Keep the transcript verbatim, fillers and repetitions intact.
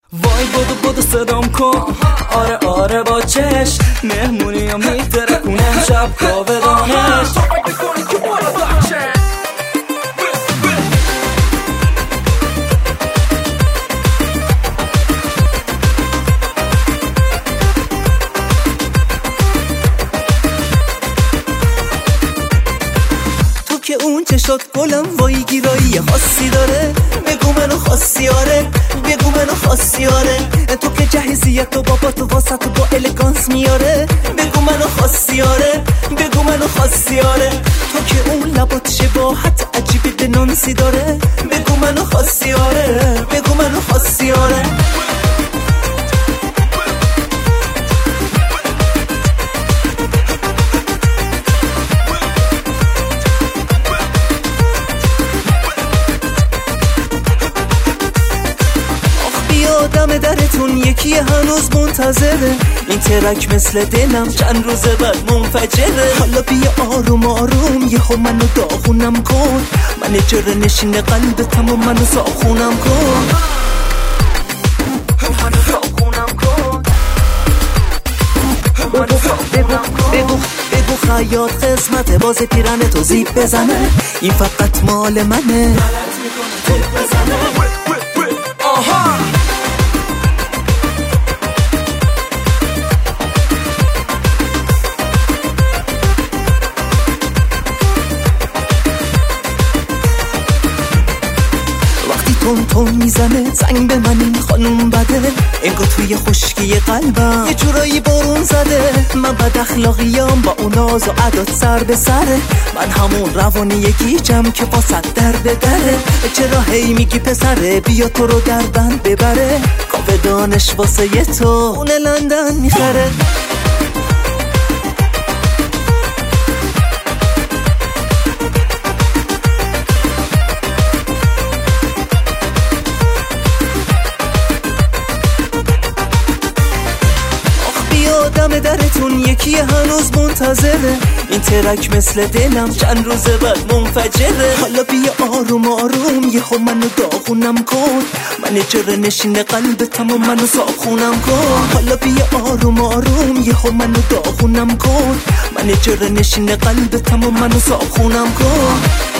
وای بودو بودو صدام کن، آره آره با چشم مهمونی ها میتره کنم شب کاوه دانش. تو که اون چشات گلم وای گیرایی خاصی داره، بگو منو خاصی آره، بگو منو خاصی آره. تو که جهیزیت و بابا تو واسه تو با الگانس میاره، بگو منو خاصی آره، بگو منو خاصی آره. تو که اون لبات شباهت عجیبی به نانسی داره، بگو منو خاصی آره، بگو منو خاصی آره. دم درتون یکی هنوز منتظره، این ترک مثل دلم چند روز بعد منفجره. حالا بیا آروم آروم یهو منو داغونم کن، من اجاره نشین قلبتم و منو ساخونم کن، منو ساخونم کن. بگو بگو بگو خیاط قسمت باز پیرنه تو زیب بزنه، این فقط مال منه. غلط میکنه تیپ بزنه. آها تون تون میزنه زنگ به من این خانوم بده، انگار توی خشکی قلبم یه جورایی بارون زده. من بد اخلاقیام با اون ناز و عدات سر به سره، من همون روانی یکیچم که با صد درد دره. چرا هی میگی پسره بیا تو رو در بند ببره، کاوه دانش واسه یه تو اون لندن میخره. دم درتون یکی هنوز منتظره، این ترک مثل دلم چند روز بعد منفجره. حالا بیا آروم آروم یهو منو داغونم کن، من اجاره نشین قلبتم و منو ساخونم کن. حالا بیا آروم آروم یهو منو داغونم کن، من اجاره نشین قلبتم و منو ساخونم کن.